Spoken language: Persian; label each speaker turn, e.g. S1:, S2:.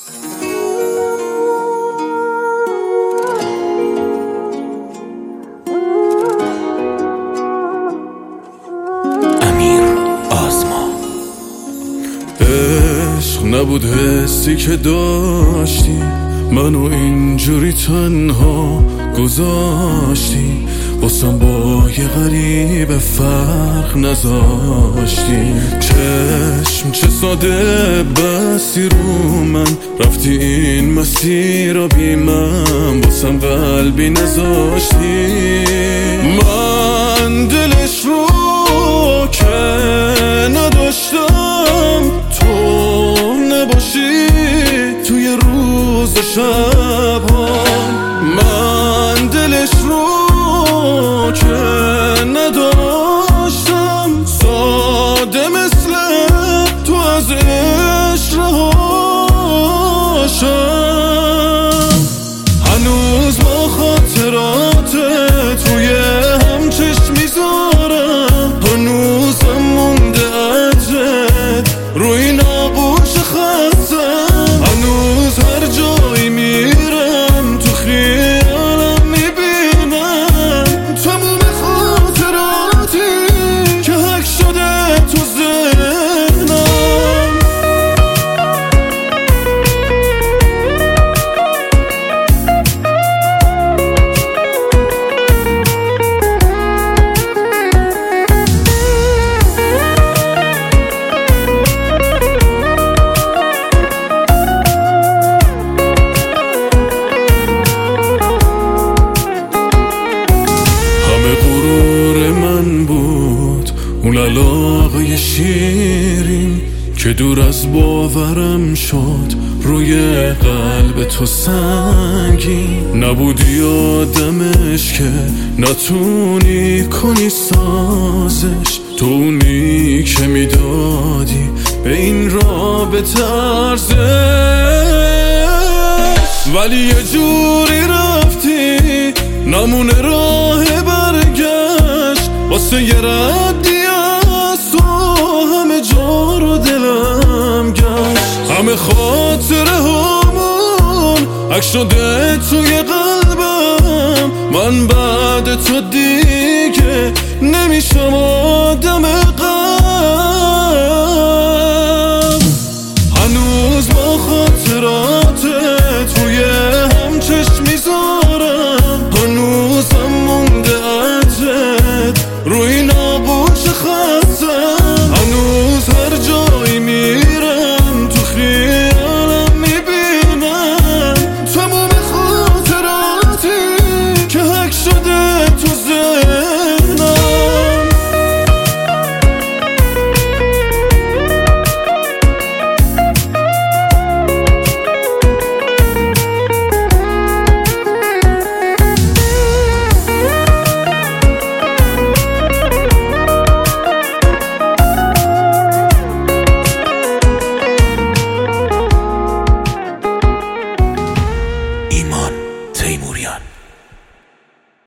S1: عشق نبود حسی که داشتی، منو اینجوری تنها گذاشتی، واسم با یه غریب فرق نذاشتی. چشم چه ساده بستی رو من، رفتی این مسیر رو بی من، واسم قلبی نذاشتی. من دلش رو که نداشتم تو نباشی توی روز و شب‌ها. من دلش رو که نداشتم ساده مثل تو از عشق رهاشم. هنوز با خاطرات توی هم چشم میذارم، هنوزم مونده عجب روی این آغوش خستم. هنوز هر جایی میرم تو خیالم میبینم تموم خاطراتی که حک شده تو ذهنم. اون علاقه شیرین که دور از باورم شد، روی قلب تو سنگین نبودی آدمش که نتونی کنی سازش. تو اونی که میدادی به این رابطه ارزش، ولی یه جوری رفتی نمونه راه برگشت. واسه یه ردی از تو همه جا رو دلم گشت، همه خاطره همون عکس شده توی قلبم. من بعد تو دیگه نمیشم آدم قلب